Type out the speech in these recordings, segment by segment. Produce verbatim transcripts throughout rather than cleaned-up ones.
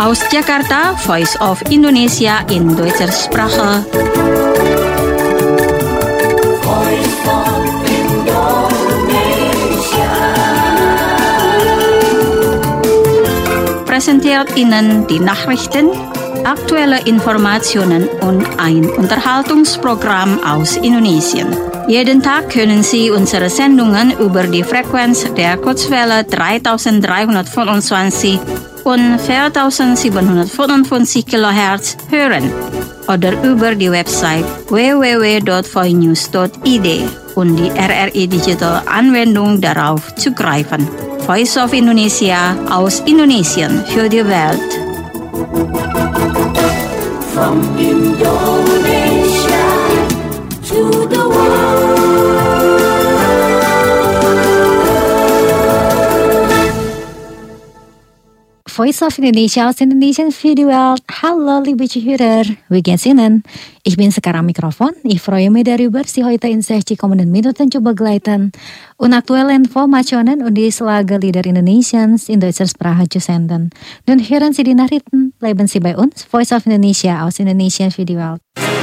Aus Jakarta, Voice of Indonesia in deutscher Sprache. Voice of Indonesia. Präsentiert Ihnen die Nachrichten, aktuelle Informationen und ein Unterhaltungsprogramm aus Indonesien. Jeden Tag können Sie unsere Sendungen über die Frequenz der Kurzwelle dreitausenddreihundertfünfundzwanzig und viertausendsiebenhundertfünfundfünfzig Kilohertz hören oder über die Website w w w punkt voinews punkt i d und die R R I Digital Anwendung darauf zugreifen. Voice of Indonesia aus Indonesien für die Welt. From Indonesia to the world. Voice of Indonesia aus Indonesian für die Welt. Hallo liebe Zuhörer, wie geht's Ihnen? Ich bin sekarang Mikrofon. Ich freue mich darüber, Sie heute in sechzig kommenden Minuten zu begleiten und aktuelle Informationen und die Schlagerlieder Indonesiens in deutscher Sprache zu senden. Nun hören Sie die Nachrichten, bleiben Sie bei uns. Voice of Indonesia aus Indonesian für die Welt.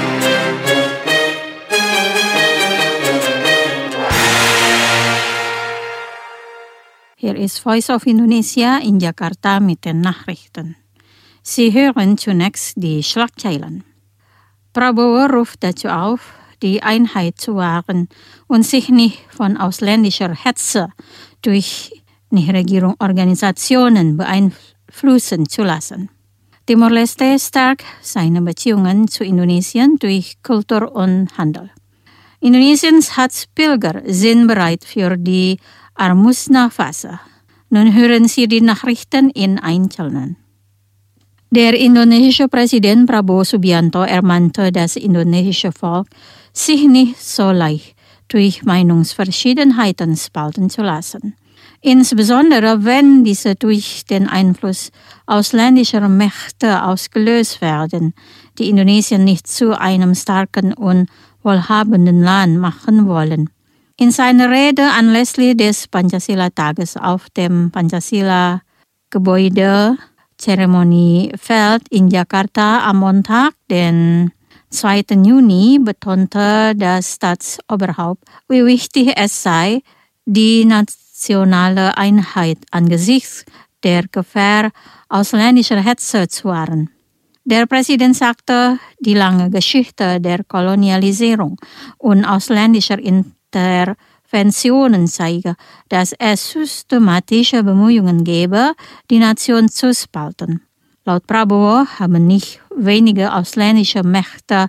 Hier ist Voice of Indonesia in Jakarta mit den Nachrichten. Sie hören zunächst die Schlagzeilen. Prabowo ruft dazu auf, die Einheit zu wahren und sich nicht von ausländischer Hetze durch Nichtregierungsorganisationen beeinflussen zu lassen. Timor-Leste stärkt seine Beziehungen zu Indonesien durch Kultur und Handel. Indonesiens Herzpilger sind bereit für die Armusna-Phase. Nun hören Sie die Nachrichten in Einzelnen. Der indonesische Präsident Prabowo Subianto ermahnte das indonesische Volk, sich nicht so leicht durch Meinungsverschiedenheiten spalten zu lassen. Insbesondere wenn diese durch den Einfluss ausländischer Mächte ausgelöst werden, die Indonesien nicht zu einem starken und wohlhabenden Land machen wollen. In seiner Rede anlässlich des Pancasila-Tages auf dem Pancasila-Gebäude Zeremoniefeld in Jakarta am Montag, den zweiten Juni, betonte das Staatsoberhaupt, wie wichtig es sei, die nationale Einheit angesichts der Gefahr ausländischer Hetze zu wahren. Der Präsident sagte, die lange Geschichte der Kolonialisierung und ausländischer Interventionen zeige, dass es systematische Bemühungen gebe, die Nation zu spalten. Laut Prabowo haben nicht wenige ausländische Mächte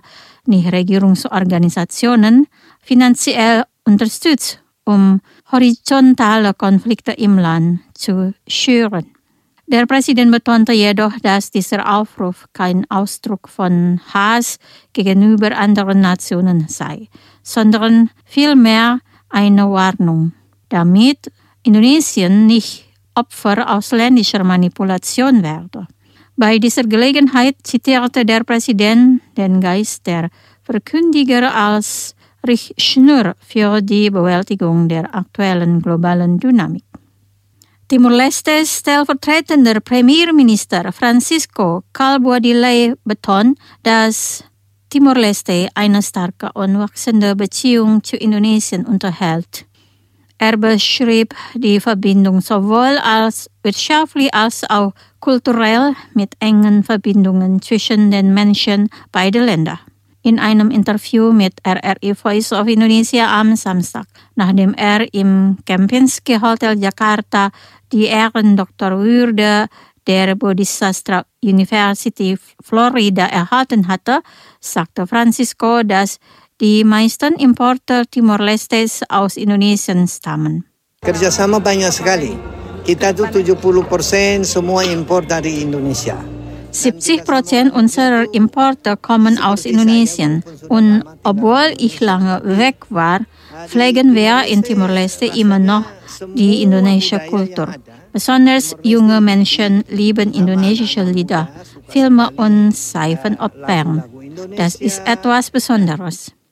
Nichtregierungsorganisationen finanziell unterstützt, um horizontale Konflikte im Land zu schüren. Der Präsident betonte jedoch, dass dieser Aufruf kein Ausdruck von Hass gegenüber anderen Nationen sei, sondern vielmehr eine Warnung, damit Indonesien nicht Opfer ausländischer Manipulation werde. Bei dieser Gelegenheit zitierte der Präsident den Geist der Verkündiger als Richtschnur für die Bewältigung der aktuellen globalen Dynamik. Timor-Lestes stellvertretender Premierminister Francisco Calbuadilla betont, dass Timor-Leste eine starke und wachsende Beziehung zu Indonesien unterhält. Er beschrieb die Verbindung sowohl als wirtschaftlich als auch kulturell mit engen Verbindungen zwischen den Menschen beider Länder. In einem Interview mit R R I Voice of Indonesia am Samstag, nachdem er im Kempinski Hotel Jakarta die Ehrendoktorwürde der Bodhisastra University Florida erhalten hatte, sagte Francisco, dass die meisten Importe Timor-Lestes aus Indonesien stammen. Kerjasama banyak sekali. Kita tuh tujuh puluh persen semua impor dari Indonesia. siebzig Prozent unserer Importe kommen aus Indonesien und obwohl ich lange weg war, pflegen wir in Timor-Leste immer noch die indonesische Kultur. Besonders junge Menschen lieben indonesische Lieder, Filme und Seifenopern. Das ist etwas Besonderes.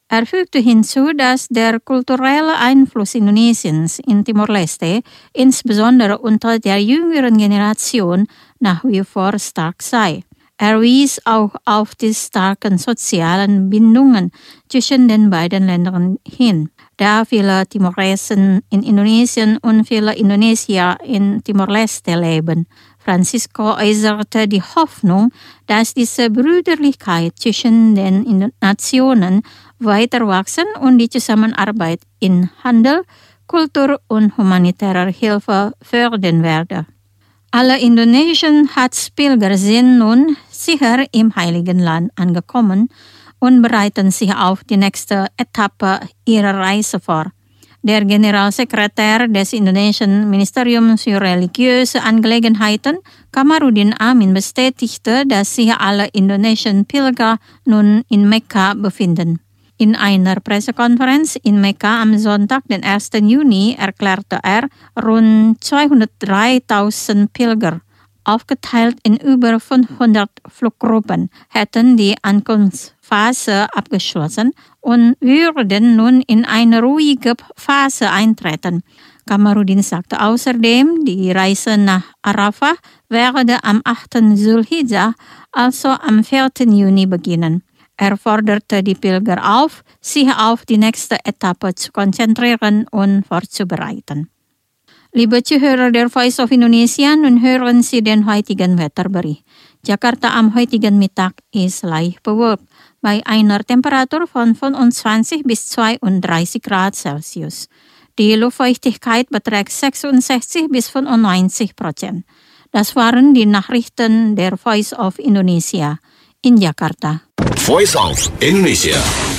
Er fügte hinzu, dass der kulturelle Einfluss Indonesiens in Timor-Leste, insbesondere unter der jüngeren Generation, nach wie vor stark sei. Er wies auch auf die starken sozialen Bindungen zwischen den beiden Ländern hin. Da viele Timoresen in Indonesien und viele Indonesier in Timor-Leste leben. Francisco äußerte die Hoffnung, dass diese Brüderlichkeit zwischen den Nationen weiter wachsen und die Zusammenarbeit in Handel, Kultur und humanitärer Hilfe fördern werde. Alle indonesischen Hajj-Pilger sind nun sicher im Heiligen Land angekommen und bereiten sich auf die nächste Etappe ihrer Reise vor. Der Generalsekretär des indonesischen Ministeriums für religiöse Angelegenheiten, Kamarudin Amin, bestätigte, dass sich alle indonesischen Pilger nun in Mekka befinden. In einer Pressekonferenz in Mekka am Sonntag, den ersten Juni, erklärte er, rund zweihundertdreitausend Pilger, aufgeteilt in über fünfhundert Fluggruppen, hätten die Ankunftsphase abgeschlossen und würden nun in eine ruhige Phase eintreten. Kamarudin sagte außerdem, die Reise nach Arafah werde am achten Zulhijjah, also am vierten Juni, beginnen. Er forderte die Pilger auf, sich auf die nächste Etappe zu konzentrieren und vorzubereiten. Liebe Zuhörer der Voice of Indonesia, nun hören Sie den heutigen Wetterbericht. Jakarta am heutigen Mittag ist leicht bewölkt, bei einer Temperatur von fünfundzwanzig bis zweiunddreißig Grad Celsius. Die Luftfeuchtigkeit beträgt sechsundsechzig bis fünfundneunzig Prozent. Das waren die Nachrichten der Voice of Indonesia in Jakarta. Voice of Indonesia.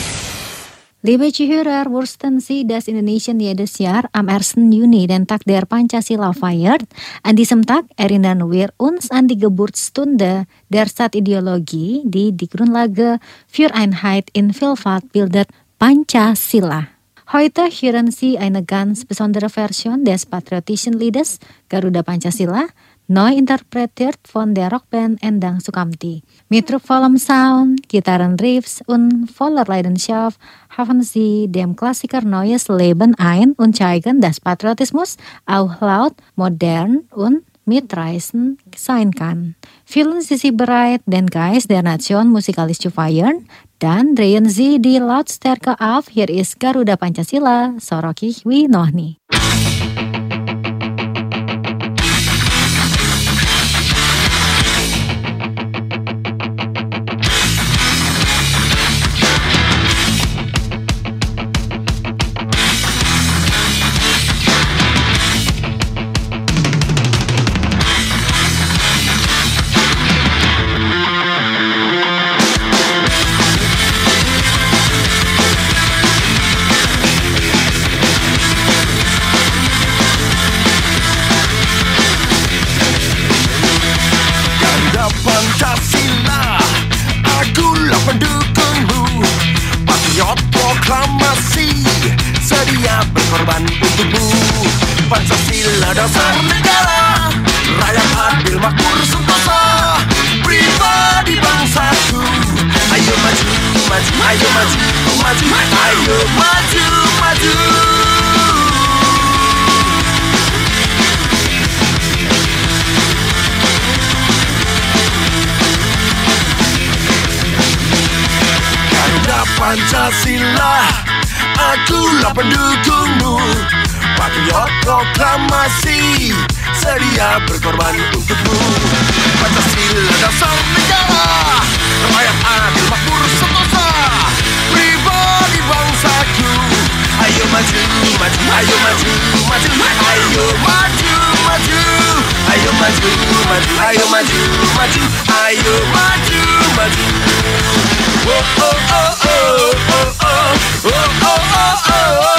Liebe Zuhörer, wursten Sie das Indonesian jedes Jahr am ersten Juni den Tag der Pancasila feiert. An diesem Tag erinnern wir uns an die Geburtsstunde der Stadtideologie, die die Grundlage für Einheit in Vielfalt bildet, Pancasila. Heute hören Sie eine ganz besondere Version des patriotischen Liedes Garuda Pancasila, neu interpretiert von der Rockband Endang Sukamti. Mit vollem Sound, Gitarren Riffs und voller Leidenschaft haben sie dem Klassiker neues Leben ein und zeigen, dass Patriotismus auch laut, modern und mitreißend sein kann. Fühlen Sie sich bereit, den Geist der Nation musikalisch zu feiern? Dann drehen Sie die Lautstärke auf. Hier ist Garuda Pancasila, Soroki Winohni. Berkorban untukmu, Pancasila dasar negara, rakyat adil makmur sentosa, pribadi bangsaku. Ayo maju, maju, ayo maju, maju, ayo maju, maju. Garuda Pancasila, akulah pendukungmu, patriot proklamasi, sedia berkorban untukmu. Pancasila dasar negara, rakyat adil makmur sentosa, pribadi bangsaku. Ayo maju, maju, ayo maju, maju, ayo maju, maju, ayo maju, maju, ayo maju, maju, ayo maju, maju. Oh oh oh oh oh oh oh oh oh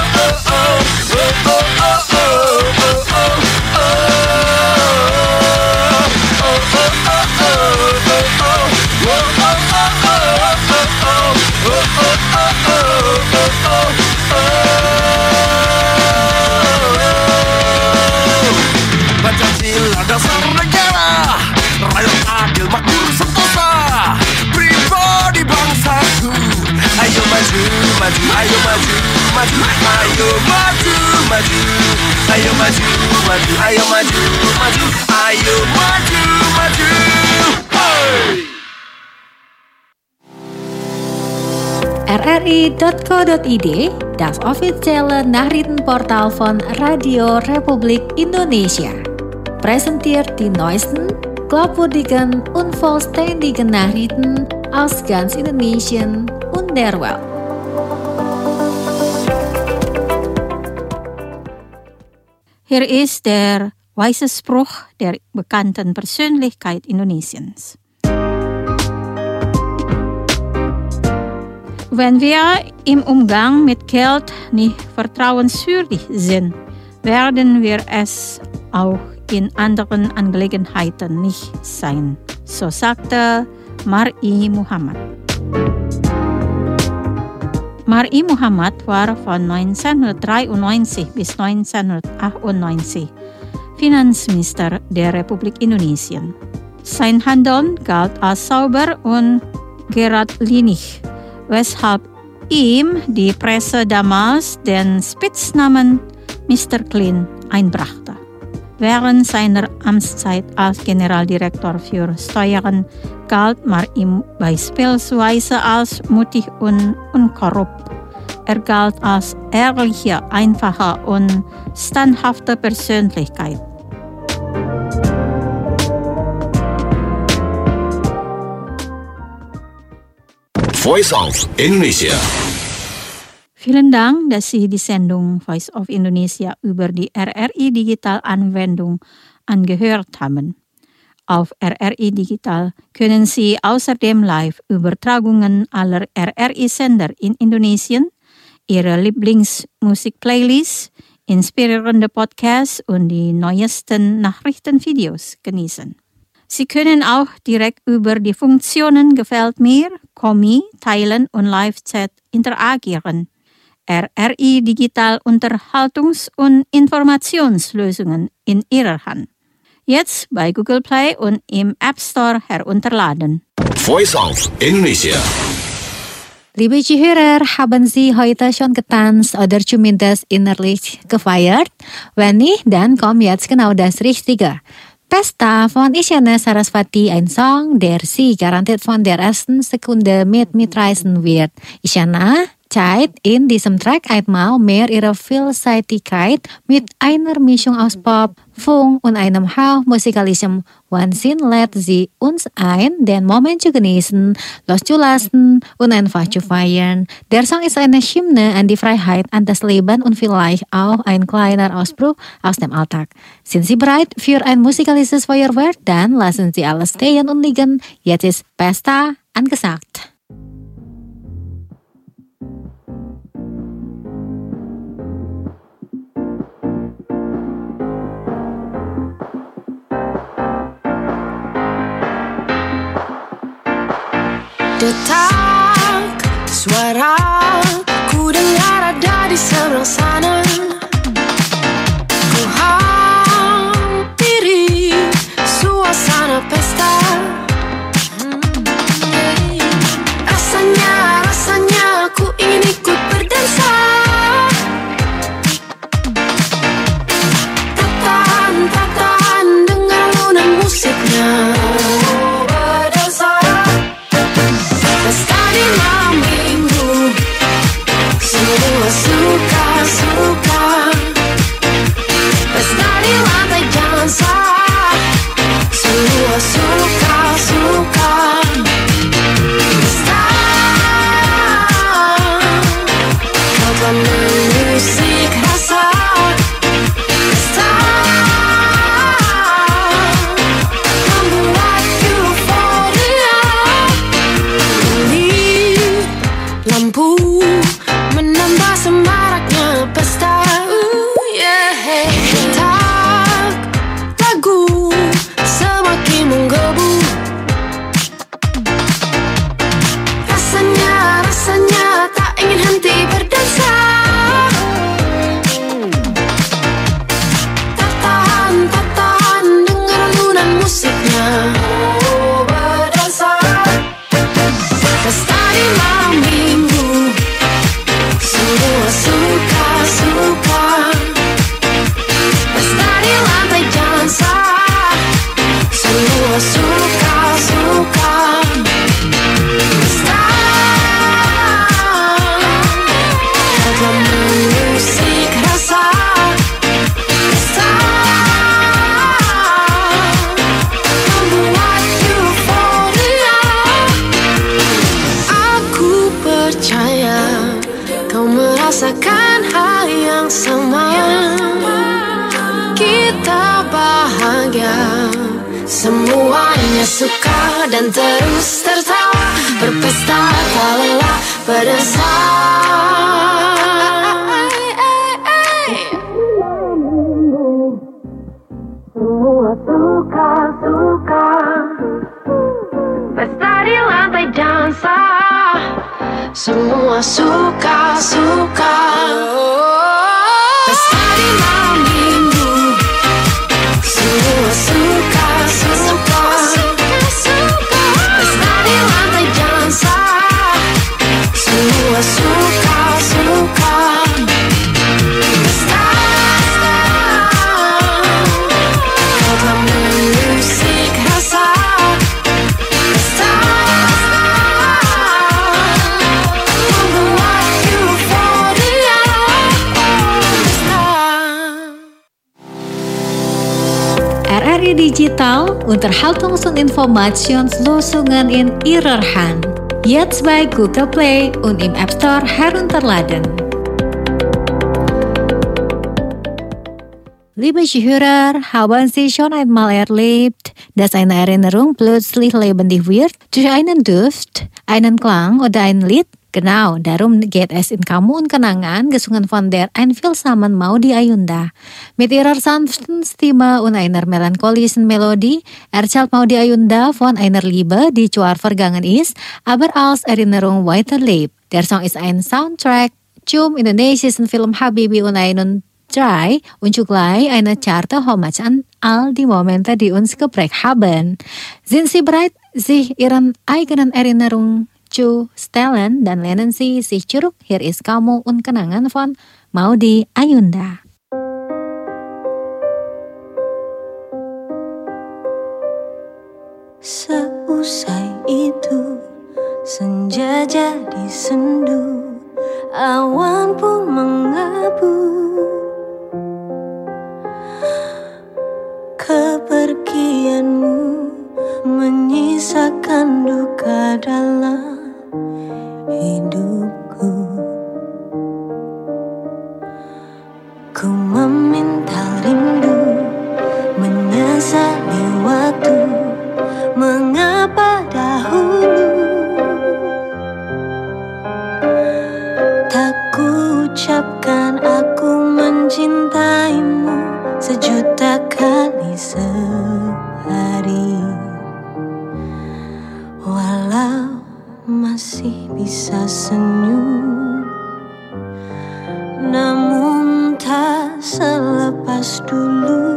Pancasila dasar negara, rakyat adil makmur sentosa, pribadi bangsaku. Ayo maju, maju, maju, ayo maju, maju. Ayo maju, maju, ayo maju, maju. Ayo maju, maju. Hey! R R I dot co dot I D, das officiële nachrichtenportaal van Radio Republik Indonesia. Presenteert die neuesten, glaubwürdigen und vollständigen Nachrichten aus ganz Indonesien und der Welt. Hier ist der weise Spruch der bekannten Persönlichkeit Indonesiens. Wenn wir im Umgang mit Geld nicht vertrauenswürdig sind, werden wir es auch in anderen Angelegenheiten nicht sein, so sagte Mar'i Muhammad. Mar'i Muhammad war von neunzehnhundertdreiundneunzig bis neunzehnhundertachtundneunzig Finanzminister der Republik Indonesien. Sein Handeln galt als sauber und geradlinig, weshalb ihm die Presse damals den Spitznamen Mister Clean einbrachte. Während seiner Amtszeit als Generaldirektor für Steuern galt Mar'i beispielsweise als mutig und unkorrupt. Er galt als ehrliche, einfache und standhafte Persönlichkeit. Voice of Indonesia. Vielen Dank, dass Sie die Sendung Voice of Indonesia über die R R I Digital Anwendung angehört haben. Auf R R I Digital können Sie außerdem Live-Übertragungen aller R R I-Sender in Indonesien, Ihre Lieblingsmusik-Playlists, inspirierende Podcasts und die neuesten Nachrichtenvideos genießen. Sie können auch direkt über die Funktionen Gefällt mir, Kommi, Teilen und Live-Chat interagieren. R R I Digital Unterhaltungs- und Informationslösungen in Ihrer Hand. Jetzt bei Google Play und im App Store herunterladen. Voice of Indonesia. Liebe Zuhörer, haben Sie heute schon getanzt oder zumindest innerlich gefeiert? Wenn nicht, dann kommt jetzt genau das Richtige. Pesta von Isyana Sarasvati, ein Song, der Sie garantiert von der ersten Sekunde mit mitreißen wird. Isyana zeigt in diesem Track einmal mehr ihre Vielseitigkeit mit einer Mischung aus Pop, Funk und einem Hauch Musikalism. Wahnsinn lädt sie uns ein, den Moment zu genießen, loszulassen und einfach zu feiern. Der Song ist eine Hymne an die Freiheit, an das Leben und vielleicht auch ein kleiner Ausbruch aus dem Alltag. Sind Sie bereit für ein musikalisches Feuerwerk? Dann lassen Sie alles stehen und liegen. Jetzt ist Pesta angesagt. Detak suara ku dengar ada di seberang sana. Ku hampiri suasana pesta. Rasanya, rasanya ku ingin ikut berdansa. Tatan, tatan dengar alunan musiknya. Pesta di malam minggu, semua suka. Semuanya suka dan terus tertawa, berpesta tak lelah berdesah. Semua suka-suka, pesta di lantai dansa. Semua suka-suka, pesta di malam minggu. Semua suka-suka, pesta di lantai dansa. Semua suka-suka, pesta. Kau mengusik rasa, pesta. Membuat euforia, pesta. R R I Digital unterhaltungsoch Informationslösungen in Ihrer Hand. Jetzt bei Google Play und im App Store herunterladen. Liebe Zuhörer, haben Sie schon einmal erlebt, dass eine Erinnerung plötzlich lebendig wird durch einen Duft, einen Klang oder ein Lied? Genau, darum geht es in Kamu und Kenangan, gesungen von der einfühlsamen Maudy Ayunda. Mit ihrer sanften Stimme und einer melancholischen Melodie erzählt Maudy Ayunda von einer Liebe, die zwar vergangen ist, aber als Erinnerung weiterlebt. Der Song ist ein Soundtrack zum indonesischen Film Habibi und Ainun Try und zugleich eine zarte Hommage an all die Momente, die uns geprägt haben. Sind Sie bereit, sich Ihren eigenen Erinnerungen zu stellen? Dan lehnen Sie sich zurück. Hier ist Kamu und Kenangan von Maudy Ayunda. Seusai itu senja jadi sendu, awan pun mengabu. Kepergianmu menyisakan duka dalam hidupku. Ku meminta rindu, menyesali waktu, mengapa dahulu tak ku ucapkan aku mencintaimu sejuta kali sehari. Walau masih bisa senyum, namun tak selepas dulu.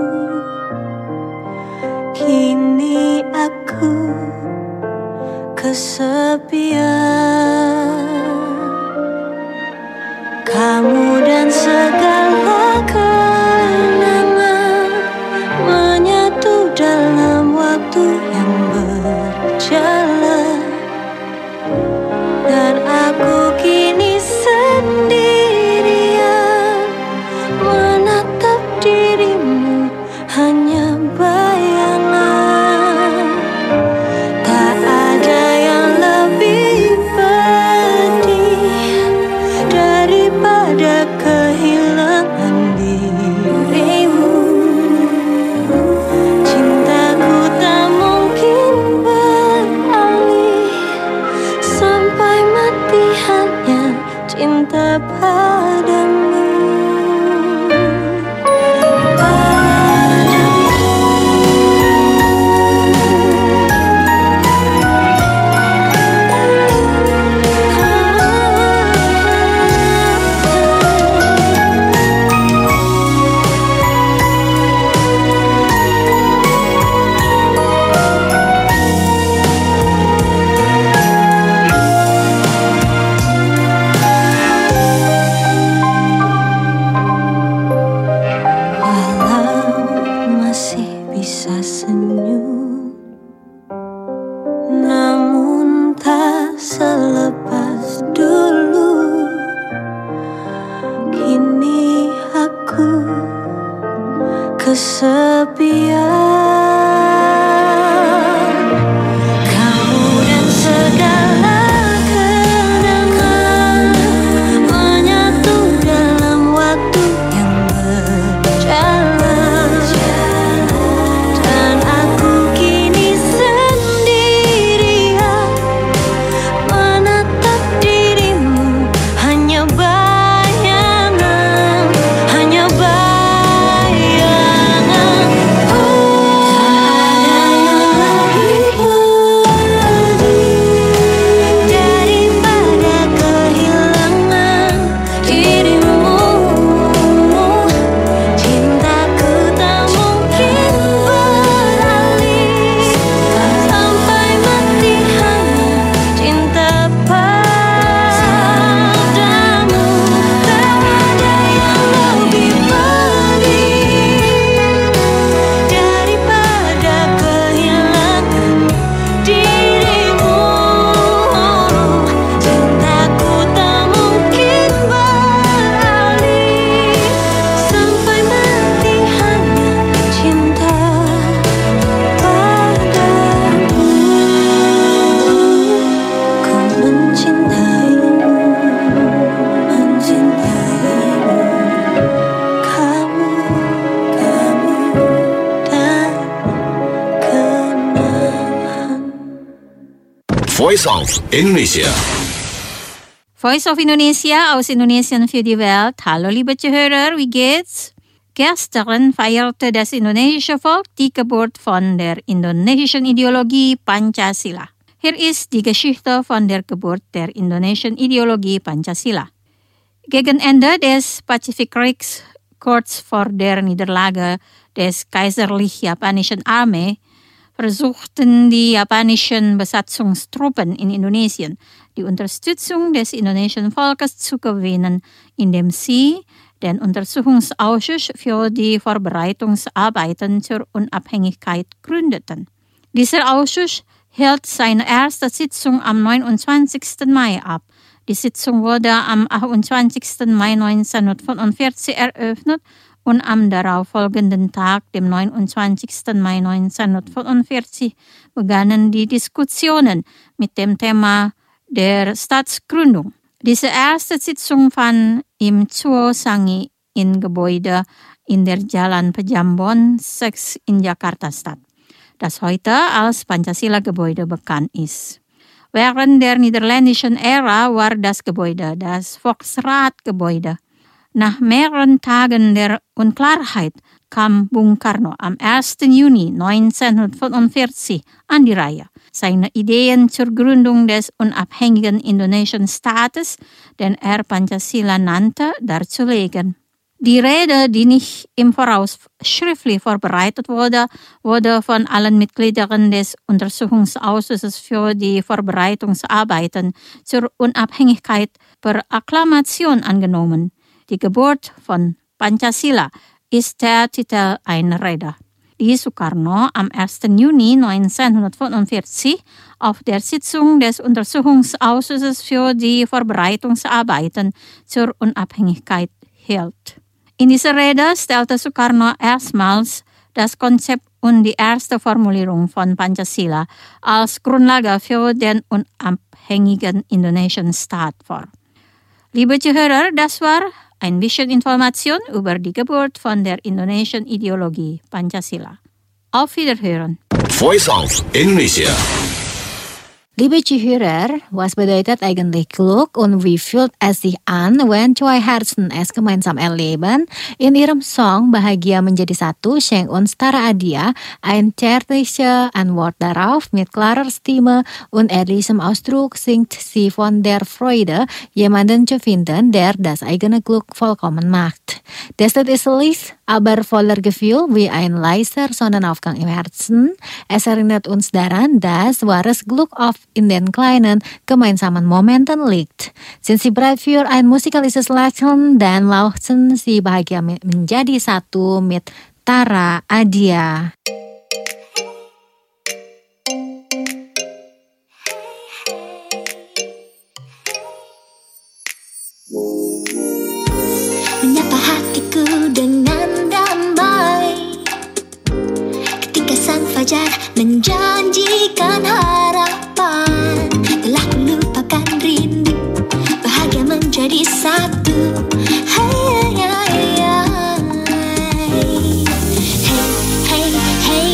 Kini aku kesepian, kamu dan segala kenangan menyatu dalam waktu yang berjalan. Dan aku kini sendirian menatap dirimu, hanya bayangan. Tak ada yang lebih pedih daripada kehilangan dirimu. Cintaku tak mungkin beralih, sampai mati hanya cinta padamu. Kesepian, kamu dan segala kenangan menyatu dalam waktu yang berjalan. Dan aku Voice of Indonesia. Voice of Indonesia aus Indonesien für die Welt. Hallo liebe Zuhörer, wie geht's? Gestern feierte das indonesische Volk die Geburt von der indonesischen Ideologie Pancasila. Hier ist die Geschichte von der Geburt der indonesischen Ideologie Pancasila. Gegen Ende des Pazifikkriegs, kurz vor der Niederlage des kaiserlich-japanischen Armee, versuchten die japanischen Besatzungstruppen in Indonesien die Unterstützung des indonesischen Volkes zu gewinnen, indem sie den Untersuchungsausschuss für die Vorbereitungsarbeiten zur Unabhängigkeit gründeten. Dieser Ausschuss hielt seine erste Sitzung am neunundzwanzigsten Mai ab. Die Sitzung wurde am achtundzwanzigsten Mai neunzehnhundertfünfundvierzig eröffnet und am darauffolgenden Tag, dem neunundzwanzigsten Mai neunzehnhundertfünfundvierzig, begannen die Diskussionen mit dem Thema der Staatsgründung. Diese erste Sitzung fand im Chuo Sangi in Gebäude in der Jalan Pejambon sechs in Jakarta statt, das heute als Pancasila-Gebäude bekannt ist. Während der niederländischen Ära war das Gebäude das Volksraad-Gebäude. Nach mehreren Tagen der Unklarheit kam Bung Karno am ersten Juni neunzehnhundertfünfundvierzig an die Reihe, seine Ideen zur Gründung des unabhängigen indonesischen Staates, den er Pancasila nannte, darzulegen. Die Rede, die nicht im Voraus schriftlich vorbereitet wurde, wurde von allen Mitgliedern des Untersuchungsausschusses für die Vorbereitungsarbeiten zur Unabhängigkeit per Akklamation angenommen. Die Geburt von Pancasila ist der Titel einer Rede, die Sukarno am ersten Juni neunzehnhundertfünfundvierzig auf der Sitzung des Untersuchungsausschusses für die Vorbereitungsarbeiten zur Unabhängigkeit hielt. In dieser Rede stellte Sukarno erstmals das Konzept und die erste Formulierung von Pancasila als Grundlage für den unabhängigen indonesischen Staat vor. Liebe Zuhörer, das war ein bisschen Information über die Geburt von der indonesischen Ideologie Pancasila. Auf Wiederhören. Voice of Indonesia. Liebe Zuhörer, was bedeutet eigentlich Glück und wie fühlt es sich an, wenn zwei Herzen es gemeinsam erleben? In ihrem Song Bahagia Menjadi Satu schenkt uns Tara Adia ein zärtliche Antwort darauf mit klarer Stimme und ehrlichem Ausdruck singt sie von der Freude, jemanden zu finden, der das eigene Glück vollkommen macht. Das Lied ist leicht, aber voller Gefühl wie ein leiser Sonnenaufgang im Herzen. Es erinnert uns daran, dass wahres Glück oft in den kleinen gemeinsamen Momenten liegt. Sind Sie bereit für ein musikalisches Lächeln, dann laufen Sie bahagia menjadi satu mit Tara Adia. Menyapa hatiku dengan damai ketika sang fajar menjanjikan harapan. Telah melupakan rindu, bahagia menjadi satu. Hey, hey, hey, hey, hey, hey.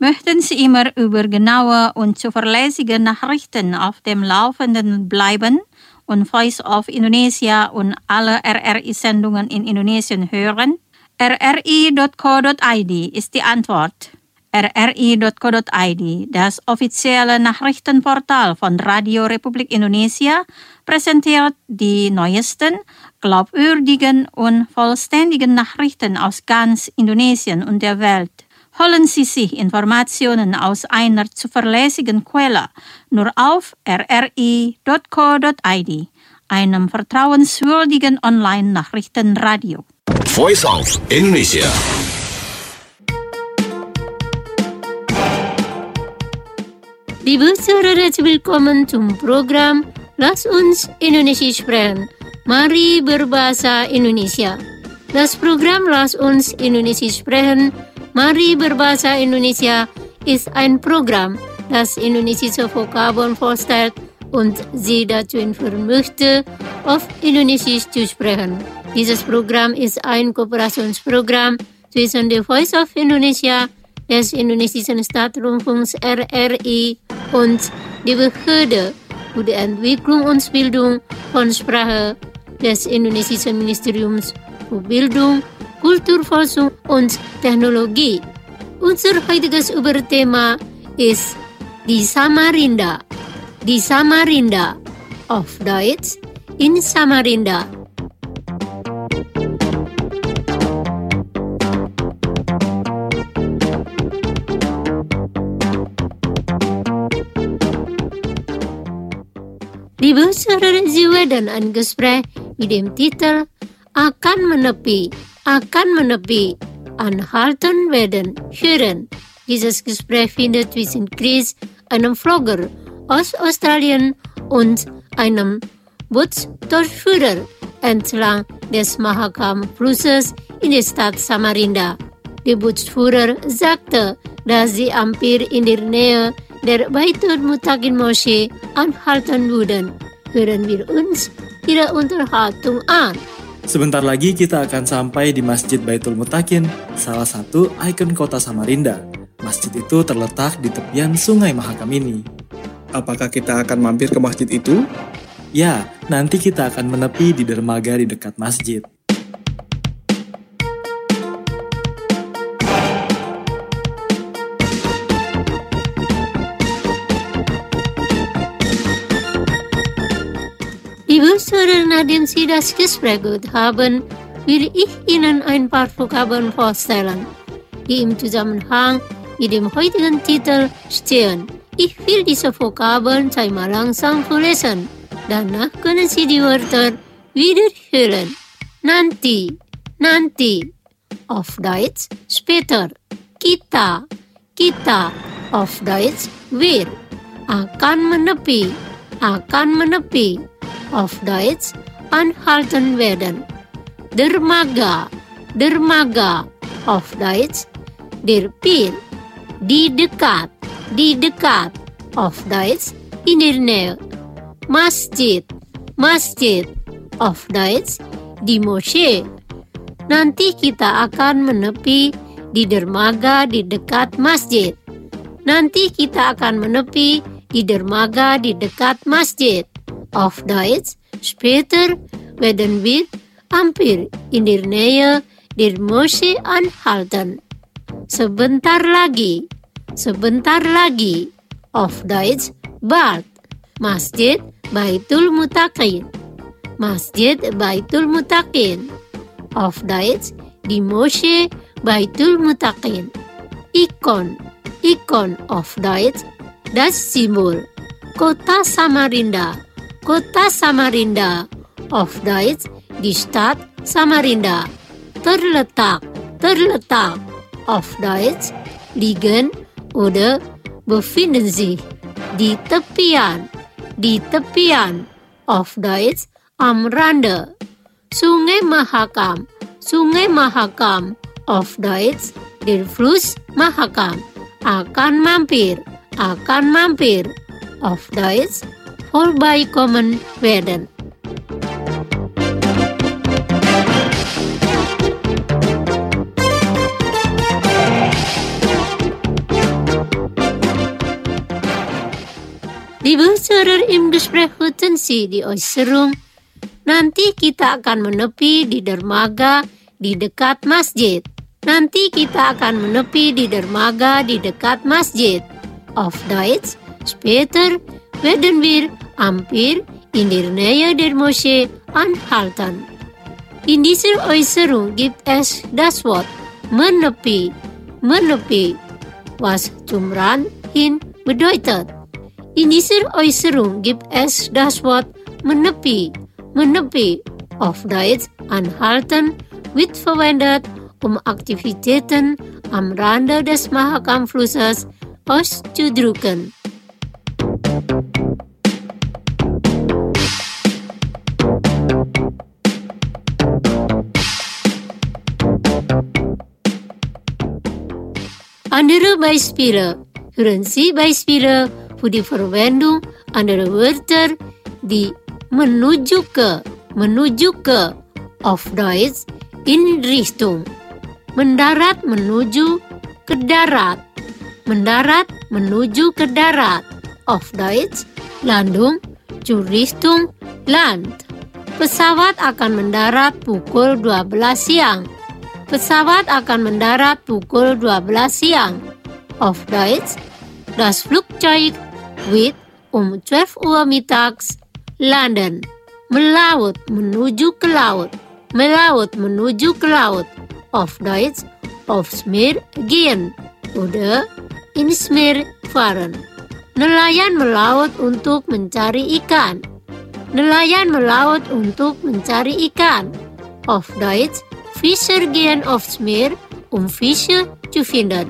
Möchten Sie immer über genaue und zuverlässige Nachrichten auf dem Laufenden bleiben und Voice of Indonesia und alle R R I-Sendungen in Indonesien hören? R R I dot co dot I D ist die Antwort. R R I dot co dot I D, das offizielle Nachrichtenportal von Radio Republik Indonesia, präsentiert die neuesten, glaubwürdigen und vollständigen Nachrichten aus ganz Indonesien und der Welt. Holen Sie sich Informationen aus einer zuverlässigen Quelle nur auf R R I dot co dot I D, einem vertrauenswürdigen Online-Nachrichtenradio. Voice of Indonesia. Liebe Zuhörer, herzlich willkommen zum Programm Lass uns Indonesia sprechen. Mari berbahasa Indonesia. Das Programm Lass uns Indonesia sprechen. Mari berbahasa Indonesia ist ein Programm, das indonesische Vokabeln vorstellt und Sie dazu informieren möchte, auf Indonesisch zu sprechen. Dieses Programm ist ein Kooperationsprogramm zwischen der Voice of Indonesia, des indonesischen Staatsrundfunks R R I und der Behörde für die Entwicklung und Bildung von Sprache des indonesischen Ministeriums für Bildung, Kulturforschung und Technologie. Unser heutiges Überthema ist die Samarinda. Die Samarinda, auf Deutsch in Samarinda. Liebe Zuhörer, Sie werden ein Gespräch mit dem Titel Akan menepi, akan menepi, anhalten werden, hören. Dieses Gespräch findet zwischen Chris, einem Vlogger aus Australien, und einem Bootsdurchführer entlang des Mahakam-Flusses in der Stadt Samarinda. Der Bootsführer sagte, dass sie hampir in der Nähe der Baitul Mutakin Moschee anhalten würden. Hören wir uns ihre Unterhaltung an. Sebentar lagi kita akan sampai di Masjid Baitul Mutakin, salah satu ikon kota Samarinda. Masjid itu terletak di tepian Sungai Mahakam ini. Apakah kita akan mampir ke masjid itu? Ya, nanti kita akan menepi di dermaga di dekat masjid. Liebe Zuhörer, nachdem Sie das Gespräch gehört haben, will ich Ihnen ein paar Vokabeln vorstellen, die im Zusammenhang mit dem heutigen Titel stehen. Ich will diese Vokabeln zweimal langsam vorlesen. Danach können Sie die Wörter wiederhören. Nanti, nanti. Auf Deutsch später. Kita, kita. Auf Deutsch wir. Akan menepi, akan menepi. Auf Deutsch anhalten werden. Dermaga, dermaga. Auf Deutsch der Pier. Di dekat, di dekat. Auf Deutsch in der Nähe. Masjid, masjid. Auf Deutsch di moschee. Nanti kita akan menepi di dermaga di dekat masjid. Nanti kita akan menepi di dermaga di dekat masjid. Auf Deutsch, später werden wir hampir in der Nähe der Moschee anhalten. Sebentar lagi, sebentar lagi. Auf Deutsch, bald. Masjid Baitul Mutakin. Masjid Baitul Mutakin. Auf Deutsch, die Moschee Baitul Mutakin. Ikon, ikon. Auf Deutsch, das Symbol. Kota Samarinda. Kota Samarinda, auf Deutsch die Stadt Samarinda. Terletak, terletak, auf Deutsch liegen oder befinden sich. Di tepian, di tepian, auf Deutsch am Rande. Sungai Mahakam, Sungai Mahakam, auf Deutsch der Fluss Mahakam. Akan mampir, akan mampir, auf Deutsch vorbeikommen werden. Liebe Zuhörer im Gespräch hutan Sie di Oiserung. Nanti kita akan menepi di dermaga di dekat masjid. Nanti kita akan menepi di dermaga di dekat masjid. Auf Deutsch, später werden wir am Pier in der Nähe der Moschee anhalten. In dieser Äußerung gibt es das Wort menepi, menepi, was zum Rand hin bedeutet. In dieser Äußerung gibt es das Wort menepi, menepi, auf Deutsch anhalten, wird verwendet, um Aktivitäten am Rande des Mahakam-Flusses auszudrücken. Andere Beispiele. Hören Sie Beispiele für die Verwendung anderer Wörter, die menuju ke, menuju ke, auf Deutsch in Richtung. Mendarat menuju ke darat. Mendarat menuju ke darat. Auf Deutsch Landung zur Richtung Land. Pesawat akan mendarat pukul dua belas siang. Pesawat akan mendarat pukul dua belas siang. Auf Deutsch Das Flugzeug wird um zwölf Uhr mittags landen. Melaut menuju ke laut. Melaut menuju ke laut. Auf Deutsch aufs Meer gehen oder ins Meer fahren. Nelayan melaut untuk mencari ikan. Nelayan melaut untuk mencari ikan. Auf Deutsch Fischer gehen aufs Meer, um Fische zu finden.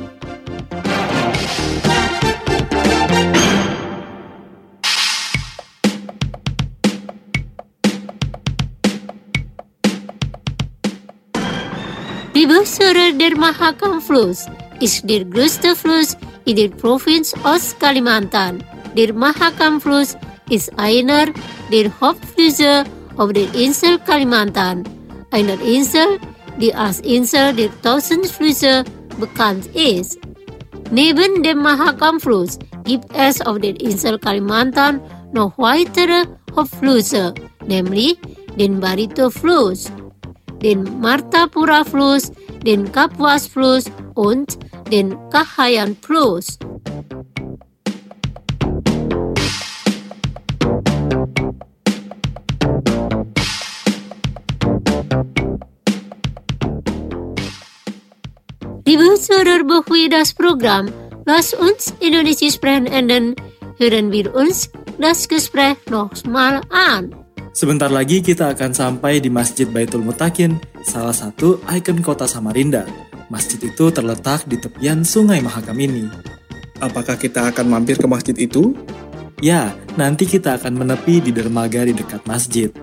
Liebe Zuhörer, der Mahakam-Fluss ist der größte Fluss in der Provinz Ostkalimantan. Der Mahakam-Fluss ist einer der Hauptflüsse auf der Insel Kalimantan, einer Insel, die als Insel der tausend Flüsse bekannt ist. Neben dem Mahakam-Fluss gibt es auf der Insel Kalimantan noch weitere Hauptflüsse, nämlich den Barito-Fluss, den Martapura-Fluss, den Kapuas-Fluss und den Kahayan-Fluss. Liebe Zuhörer, bevor wir das Programm Lass uns Indonesia sprechen enden, hören wir uns das Gespräch nochmal an. Sebentar lagi kita akan sampai di Masjid Baitul Mutakin, salah satu ikon kota Samarinda. Masjid itu terletak di tepian Sungai Mahakam ini. Apakah kita akan mampir ke masjid itu? Ya, nanti kita akan menepi di dermaga di dekat masjid.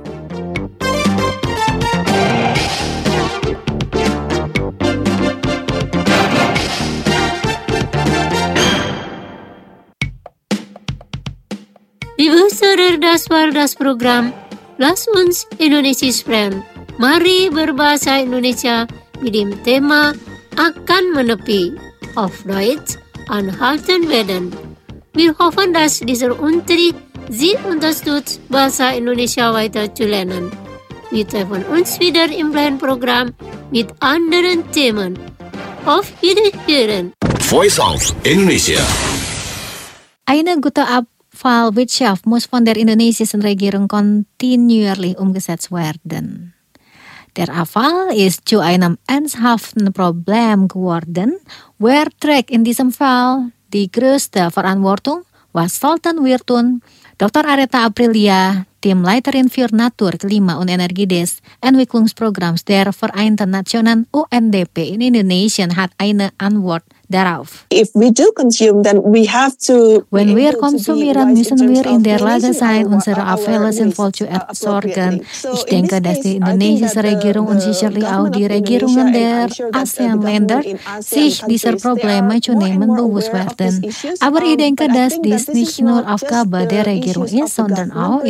Liebe Zuhörer, das war das Programm Lass uns Indonesia sprechen. Mari berbahasa Indonesia mit dem Thema akan menepi, auf Deutsch anhalten werden. Wir hoffen, dass dieser Unterricht Sie unterstützt, Bahasa Indonesia weiter zu lernen. Wir treffen uns wieder im gleichen Programm mit anderen Themen. Auf Wiederhören. Voice of Indonesia. Eine gute Abfallwirtschaft muss von der indonesischen Regierung kontinuierlich umgesetzt werden. Der Abfall ist zu einem ernsthaften Problem geworden. Wer trägt in diesem Fall die größte Verantwortung? Was sollten wir tun? Doktor Aretha Aprilia, Teamleiterin für Natur, Klima und Energie des Entwicklungsprogramms der Vereinten Nationen U N D P in Indonesien, hat eine Antwort darauf. If we do consume, then we have to. Wenn wir konsumieren, müssen wir in der Lage sein, unsere Abfälle sinnvoll zu entsorgen. Ich denke, dass die indonesische Regierung und sicherlich auch die Regierungen der ASEAN-Länder sich dieser Probleme zunehmend bewusst werden. Aber ich denke, dass dies nicht nur Aufgabe der Regierung ist, sondern auch in der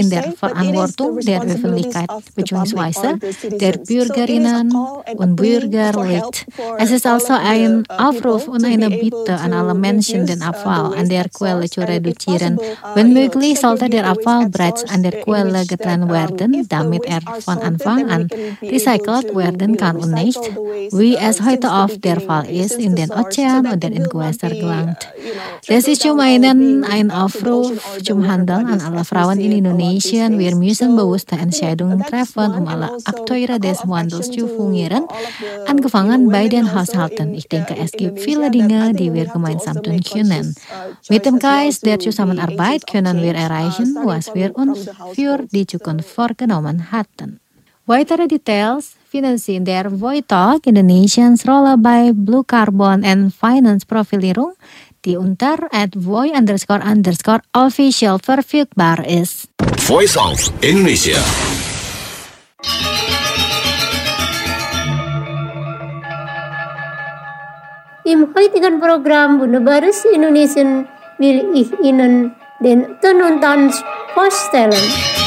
Verantwortung der Öffentlichkeit bzw. der Bürgerinnen und Bürger liegt. Es ist also ein Aufruf und eine Bitte an alle Menschen, den Abfall an der Quelle zu reduzieren. Wenn möglich, sollte der Abfall bereits an der Quelle getrennt werden, damit er von Anfang an recycelt werden kann und nicht, wie es heute oft der Fall ist, in den Ozean oder in Gewässer gelangt. Das ist zum einen ein Aufruf zum Handeln an alle Frauen in Indonesia. Wir müssen bewusste Entscheidungen treffen, um alle Akteure des Wandels zu fungieren, angefangen bei den Haushalten. Ich denke, es gibt viele Dinge, die wir gemeinsam tun können. Mit dem Geist der Zusammenarbeit können wir erreichen, was wir uns für die Zukunft vorgenommen hatten. Weitere Details finden Sie in der Voice Talk Indonesians Rolle bei Blue Carbon and Finance Profilierung, die unter at voy underscore underscore official verfügbar ist. Voice of Indonesia. Im heutigen Programm Wunderbares Indonesian will ich Ihnen den Tenun-Tanz vorstellen.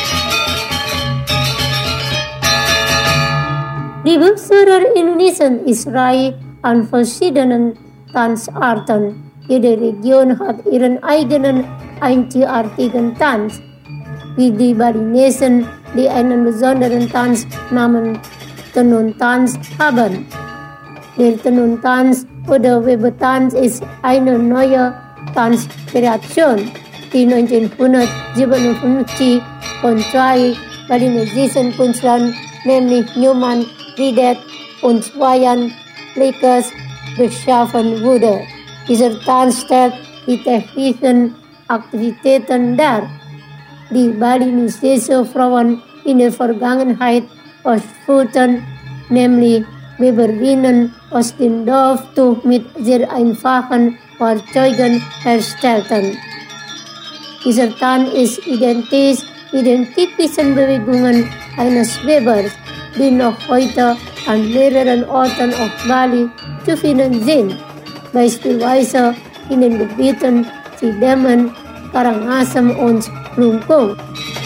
Liebe Zuhörer, Indonesien ist reich an verschiedenen Tanzarten. Jede Region hat ihren eigenen einzigartigen Tanz, wie die Balinesen, die einen besonderen Tanz namens Tenun-Tanz haben. Der Tenun-Tanz oder Webertanz ist eine neue Tanzkreation, die neunzehnhundertsiebenundfünfzig von zwei balinesischen Künstlern, nämlich Newman Ridet und Wayan Lakers, geschaffen wurde. Dieser Tanz stellt die technischen Aktivitäten dar, die balinesische Frauen in der Vergangenheit ausführten, nämlich Weberinnen aus dem Dorftuch mit sehr einfachen Fahrzeugen herstellten. Dieser Tanz ist identisch mit den typischen Bewegungen eines Webers, die noch heute an mehreren Orten auf Bali zu finden sind, beispielsweise in den Gebieten Cidemen, Karangasem und Lungkung.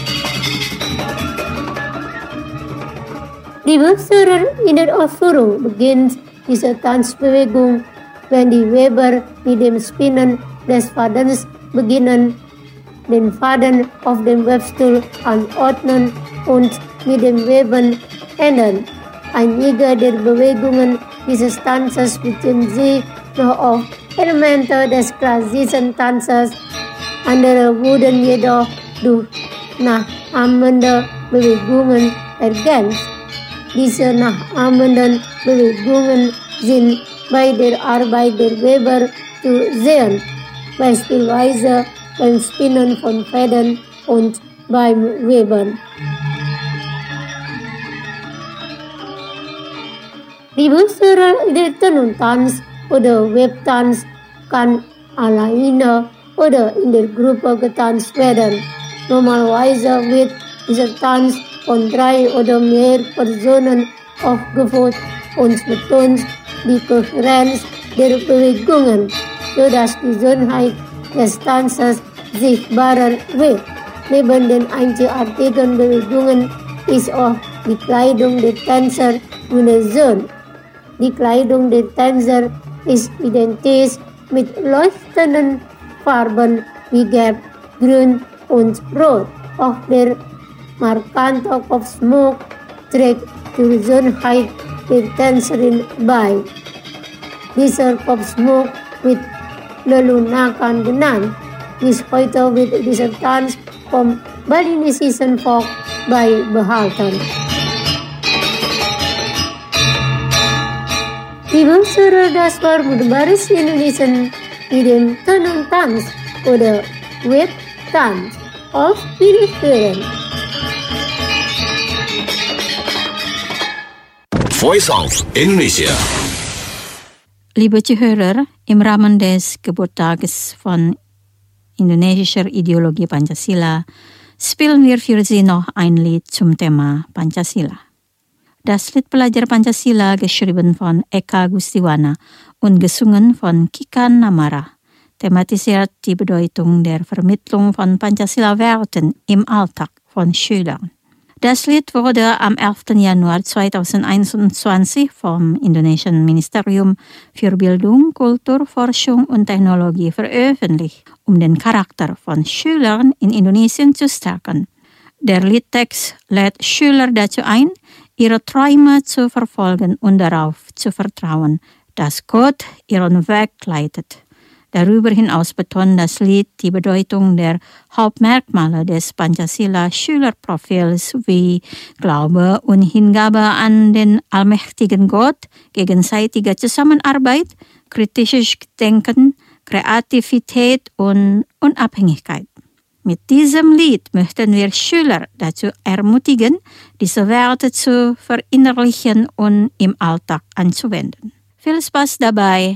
Liebe Zuhörer, in der Aufführung beginnt diese Tanzbewegung, wenn die Weber mit dem Spinnen des Fadens beginnen, den Faden auf dem Webstuhl anordnen und mit dem Weben enden. Einige der Bewegungen dieses Tanzes beziehen sich noch auf Elemente des klassischen Tanzes, andere wurden jedoch durch nachahmende Bewegungen ergänzt. Diese nachahmenden Bewegungen sind bei der Arbeit der Weber zu sehen, beispielsweise beim Spinnen von Fäden und beim Weben. Liebe Zuhörer, der Tenun-Tanz oder Webtanz kann alleine oder in der Gruppe getanzt werden. Normalerweise wird dieser Tanz von drei oder mehr Personen aufgeführt und betont die Kohärenz der Bewegungen, sodass die Schönheit des Tanzes sichtbarer wird. Neben den einzigartigen Bewegungen ist auch die Kleidung der Tänzer wunderschön. Die Kleidung der Tänzer ist identisch mit leuchtenden Farben wie Gelb, Grün und Rot. Auch der markante Kopfschmuck trägt zur Schönheit der Tänzerin bei. Dieser Kopfschmuck wird Lelunakan genannt. Bis heute wird dieser Tanz vom balinesischen Volk beibehalten. Liebe Zuhörer, das war Wunderbares Indonesian mit dem Tenun-Tanz oder Webtanz. Auf Wiederhören. Voice of Indonesia. Liebe Zuhörer, im Rahmen des Geburtstages von indonesischer Ideologie Pancasila spielen wir für Sie noch ein Lied zum Thema Pancasila. Das Lied Pelajar Pancasila, geschrieben von Eka Gustiwana und gesungen von Kikan Namara, thematisiert die Bedeutung der Vermittlung von Pancasila-Werten im Alltag. von Schülern. Das Lied wurde am elften Januar zweitausendeinundzwanzig vom Indonesian Ministerium für Bildung, Kultur, Forschung und Technologie veröffentlicht, um den Charakter von Schülern in Indonesien zu stärken. Der Liedtext lädt Schüler dazu ein, ihre Träume zu verfolgen und darauf zu vertrauen, dass Gott ihren Weg leitet. Darüber hinaus betont das Lied die Bedeutung der Hauptmerkmale des Pancasila-Schülerprofils wie Glaube und Hingabe an den allmächtigen Gott, gegenseitige Zusammenarbeit, kritisches Denken, Kreativität und Unabhängigkeit. Mit diesem Lied möchten wir Schüler dazu ermutigen, diese Werte zu verinnerlichen und im Alltag anzuwenden. Viel Spaß dabei!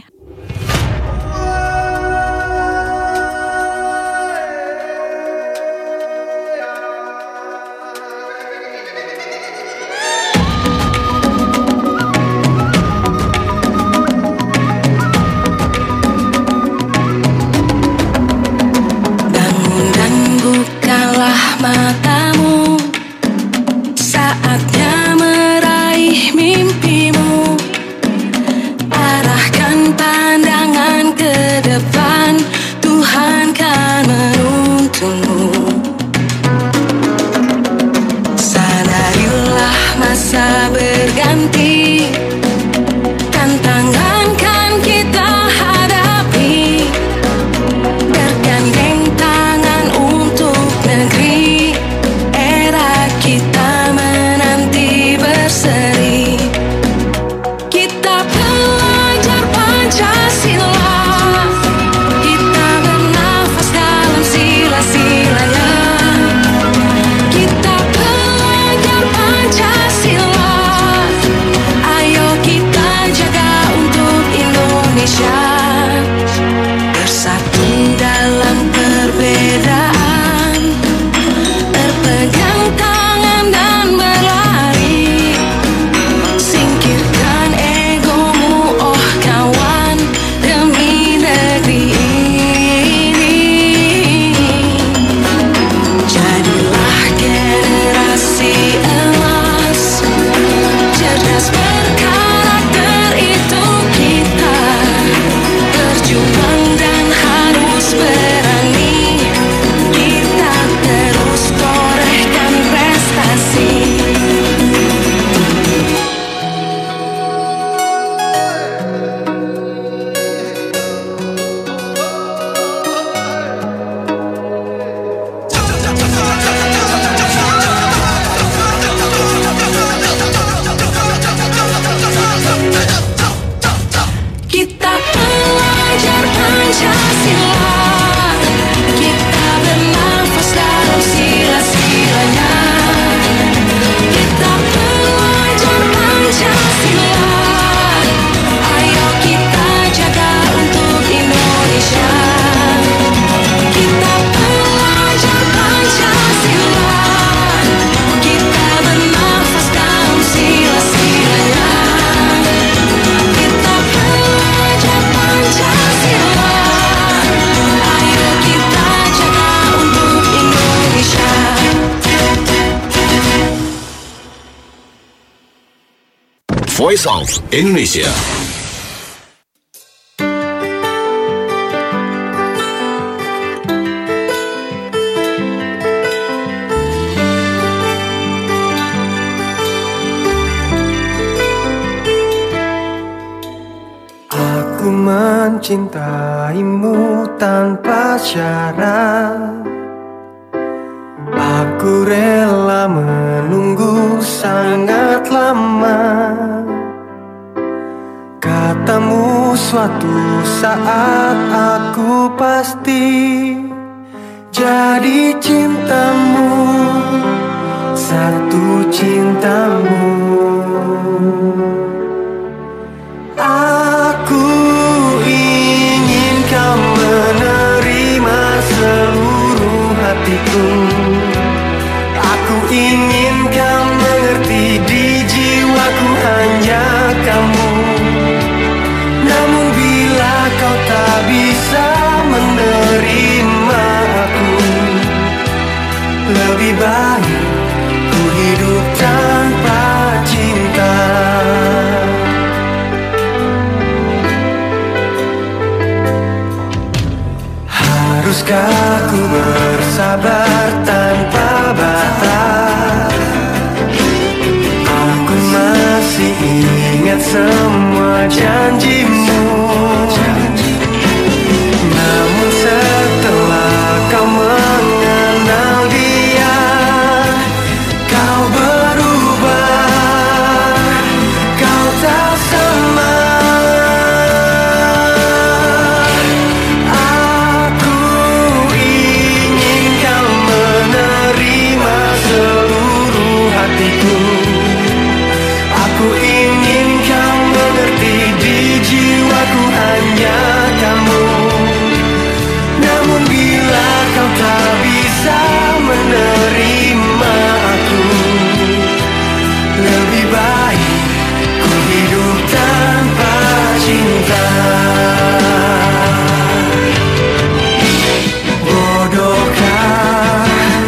Matamu, saatnya meraih mimpimu. Arahkan pandangan ke depan, Tuhan kan menuntunmu. Sadarilah masa berganti, tantangan kan kita hadapi. Bergandeng tangan untuk negeri, era kita menanti berseri. Kita belajar Pancasila, kita bernafas dalam sila-silanya. Kita belajar Pancasila, ayo kita jaga untuk Indonesia. Bersatu dalam perbedaan, berpegang tangan dan berlari. Singkirkan egomu, oh kawan, demi negeri ini. Jadilah generasi emas, cerdas berkarakter itu kita. Berjuang dan harus berani, kita terus torehkan prestasi. Kita belajar Pancasila, kita bernafas dalam sila-silanya. Kita belajar Pancasila, ayo kita jaga untuk Indonesia. Kita belajar Pancasila, kita bernafas dalam sila-silanya. Kita belajar Pancasila, ayo kita jaga untuk Indonesia. Voice of Indonesia. Aku mencintaimu tanpa syarat. Aku rela menunggu sangat lama. Katamu suatu saat aku pasti jadi cintamu, satu cintamu. Aku ingin kau menerima seluruh hatiku. Aku ingin kau mengerti, di jiwaku hanya kamu. Namun bila kau tak bisa menerima aku, lebih baik Haruskah ku bersabar tanpa batas? Aku masih ingat semua janjimu. Namun setelah kau mengenal dia, kau berubah, kau tak sama. Aku ingin kau menerima seluruh hatiku. Aku ingin kau mengerti, di jiwaku hanya kamu. Namun bila kau tak bisa menerima aku, lebih baik ku hidup tanpa cinta. Bodohkah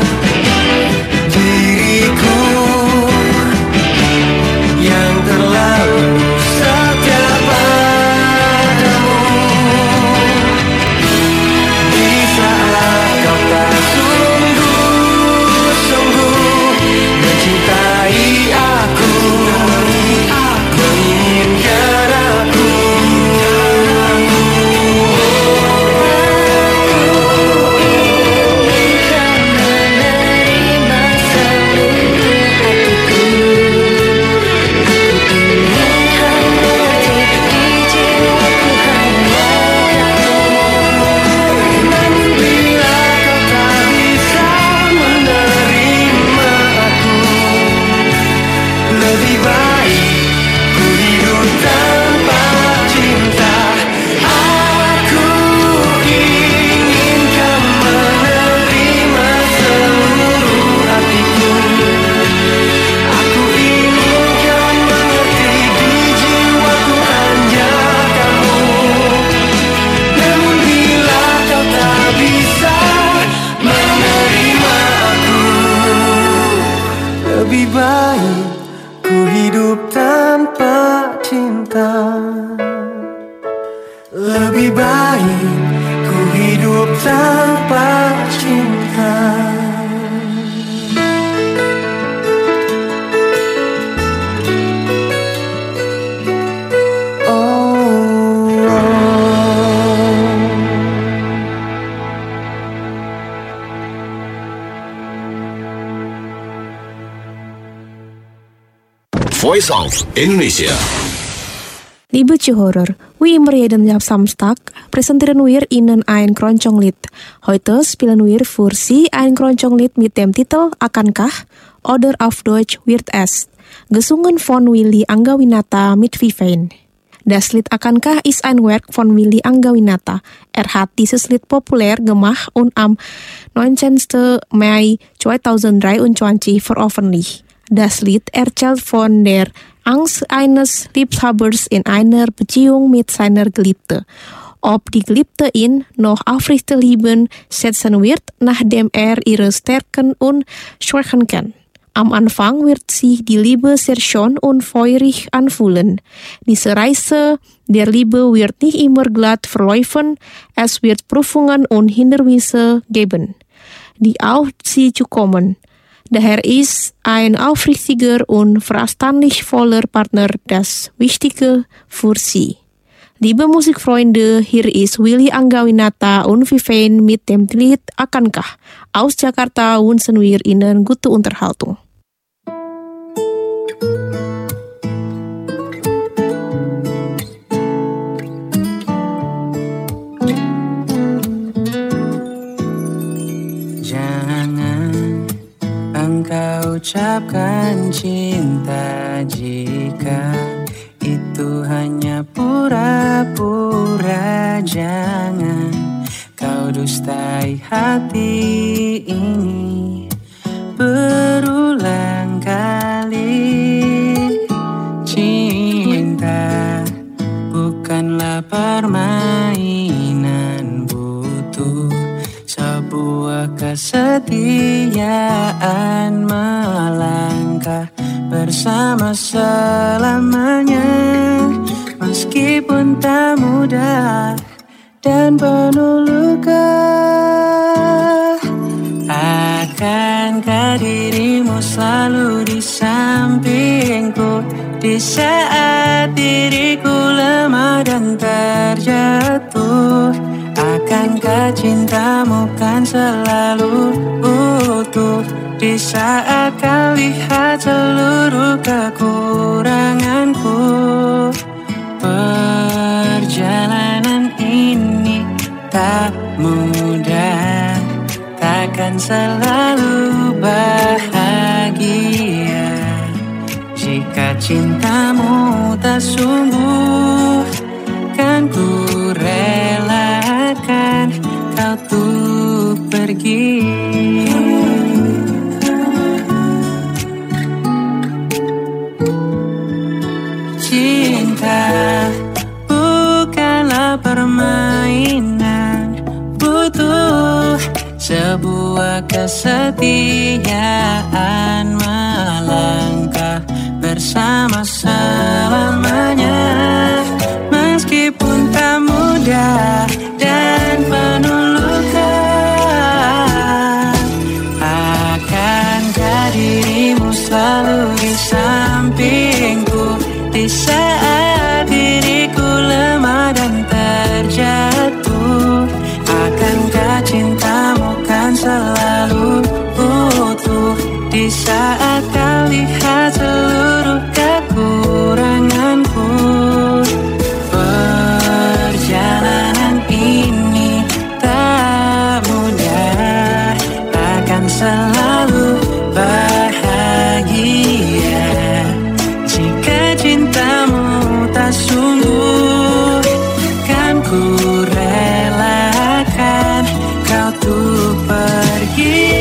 diriku yang terlalu setia padamu. Di saat kau tak sungguh-sungguh mencintai aku, menginginkan aku. Lebih baik ku hidup tanpa cinta. Aku ingin kau menerima seluruh hatiku. Aku ingin kau mengerti, di jiwaku hanya kamu. Namun bila kau tak bisa menerima aku, lebih baik ku hidup tanpa cinta. Lebih baik ku hidup tanpa cinta. Voice of Indonesia. Liebe Zuhörer, wie immer jeden Samstag präsentieren wir Ihnen ein Kroncong-Lied. Heute spielen wir für Sie ein Kroncong-Lied mit dem Titel Akankah oder auf Deutsch Wird es, gesungen von Willy Anggawinata mit Vivian. Das Lied Akankah ist ein Werk von Willy Anggawinata. Er hat dieses Lied populär gemacht und am neunzehnten Mai zweitausenddreiundzwanzig veröffentlicht. Das Lied erzählt von der Angst eines Liebhabers in einer Beziehung mit seiner Geliebten. Ob die Geliebte ihn noch aufrichtig lieben setzen wird, nachdem er ihre Stärken und Schwächen kennt. Am Anfang wird sich die Liebe sehr schön und feurig anfühlen. Diese Reise der Liebe wird nicht immer glatt verlaufen, es wird Prüfungen und Hindernisse geben, die auf sie zukommen. Daher ist ein aufrichtiger und verständnisvoller Partner das Wichtige für Sie. Liebe Musikfreunde, hier ist Willy Anggawinata und Vivian mit dem Lied Akankah. Aus Jakarta wünschen wir Ihnen gute Unterhaltung. Engkau ucapkan cinta jika itu hanya pura-pura. Jangan kau dustai hati ini berulang kali. Cinta bukanlah permainan, butuh sebuah kesetiaan, melangkah bersama selamanya. Meskipun tak mudah dan penuh luka, dirimu selalu di sampingku, di saat diriku lemah dan terjatuh. Akankah cintamu kan selalu utuh di saat kau lihat seluruh kekuranganku. Perjalanan ini tak mudah, takkan selalu bahagia jika cintamu tak sungguh. Kan ku relakan kau tuh pergi. Cinta bukanlah permainan, butuh sebuah kesetiaan, melangkah bersama selamanya. Meskipun tak mudah dan penuh luka, akankah dirimu selalu di sampingku, di saat diriku lemah dan terjatuh. Akankah cintamu kan selalu utuh di saat kau lihat seluruh kekuranganku. Perjalanan ini tak mudah, takkan selalu bahagia jika cintamu tak sungguh. Kan ku relakan kau tuh pergi.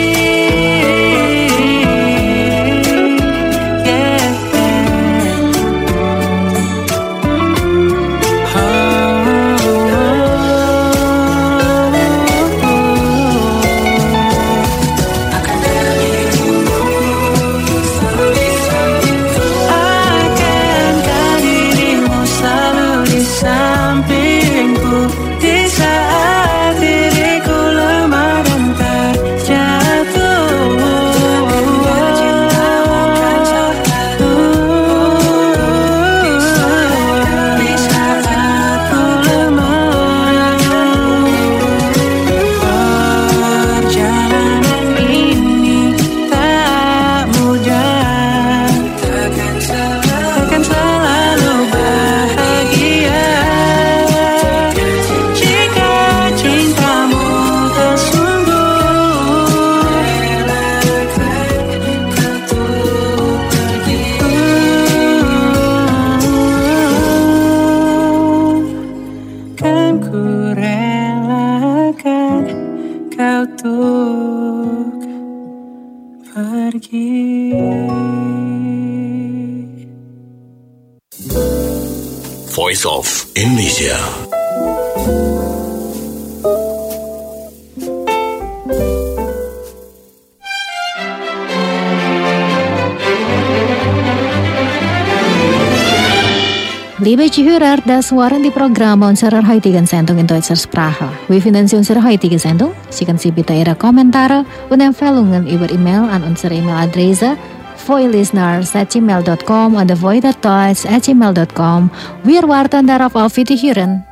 Voice of Indonesia. Liebe Zuhörer, das waren die Programme unserer heutigen Sendung in deutscher Sprache. Wir finden Sie unsere heutige Sendung. Schicken Sie bitte Ihre Kommentare und Empfehlungen über E-Mail an unsere E-Mail-Adresse voilisteners at gmail dot com oder voidertoys at gmail dot com. Wir warten darauf auf Wiederhören.